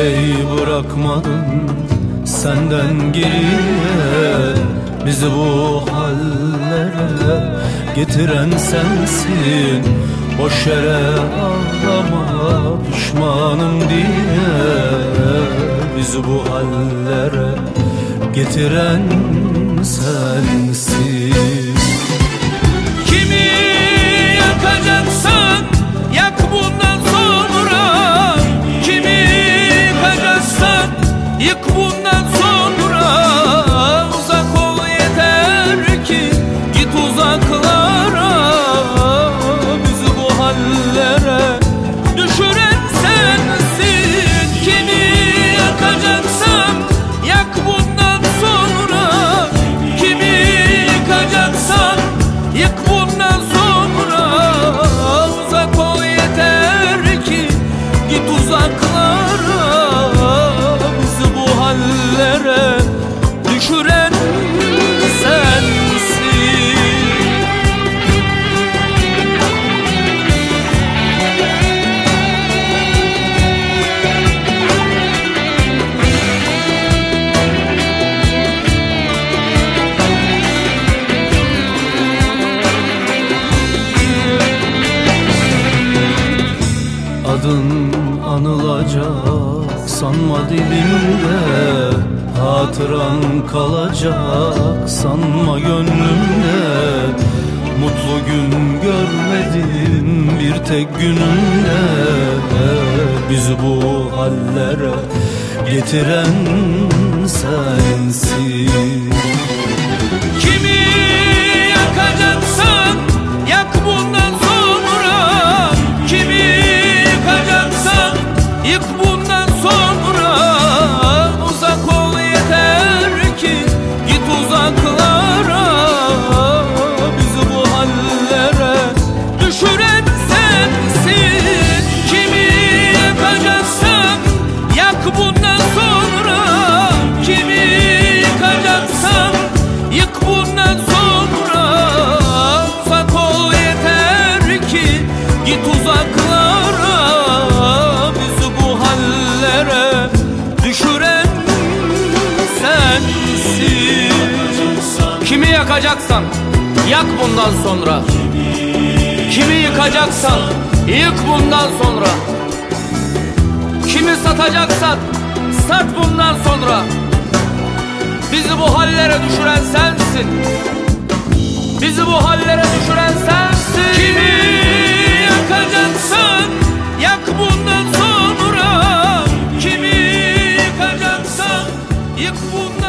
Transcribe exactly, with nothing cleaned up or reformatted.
şey bırakmadın senden geriye. Bizi bu hallere getiren sensin. Boş yere ağlama pişmanım diye. Bizi bu hallere getiren sensin. Kimi yakacaksan yak bundan sonra. Kimi yıkacaksan yık bundan sonra. Uzak ol yeter ki git uzaklara. Bizi bu hallere düşüren sensin. Kimi yakacaksan yak bundan sonra. Kimi yıkacaksan yık bundan sonra. Uzak ol yeter ki git uzaklara. Bizi bu hallere düşüren sensin. Adın anılacak sanma dilimde. Hatıran kalacak sanma gönlümde. Mutlu gün görmedim bir tek gününde. Bizi bu hallere getiren sensin. Kimi yakacaksan yak bundan sonra. Kimi yıkacaksan yık bundan sonra. Uzak ol yeter ki git uzaklara. Bizi bu hallere düşüren sensin. Kimi yakacaksan yak bundan sonra. Kimi yıkacaksan yık bundan sonra. Uzak ol yeter ki git uzaklara. Bizi bu hallere düşüren sensin. Kimi yakacaksan yak bundan sonra. Kimi yıkacaksan yık bundan sonra. Kimi satacaksan sat bundan sonra. Bizi bu hallere düşüren sensin. Bizi bu hallere düşüren sensin. Kimi yakacaksan yak bundan sonra. Kimi yıkacaksan yık bundan sonra.